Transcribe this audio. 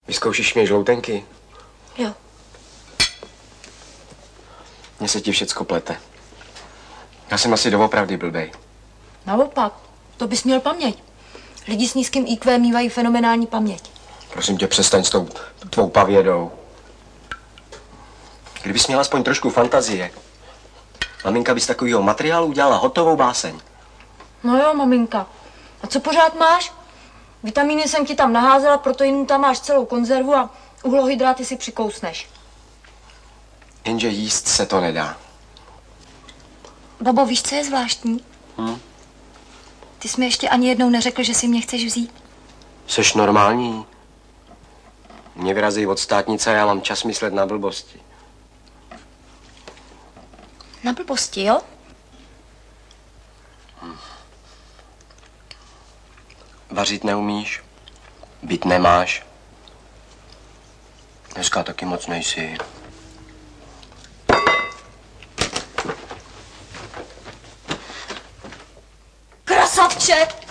Vyzkoušíš mě žloutenky? Jo. Mně se ti všecko plete. Já jsem asi doopravdy blbej. Naopak, to bys měl paměť. Lidi s nízkým IQ mývají fenomenální paměť. Prosím tě, přestaň s tou tvou pavědou. Kdybys měla aspoň trošku fantazie, maminka by z takového materiálu udělala hotovou báseň. No jo, maminka. A co pořád máš? Vitamíny jsem ti tam naházela, proteinů tam máš celou konzervu a uhlohydráty si přikousneš. Jenže jíst se to nedá. Babo, víš, co je zvláštní? Ty jsi mi ještě ani jednou neřekl, že si mě chceš vzít. Jseš normální? Mě vyrazí od státnice a já mám čas myslet na blbosti. Na blbosti, jo? Vařit neumíš, byt nemáš. Dneska taky moc nejsi. Krasavče!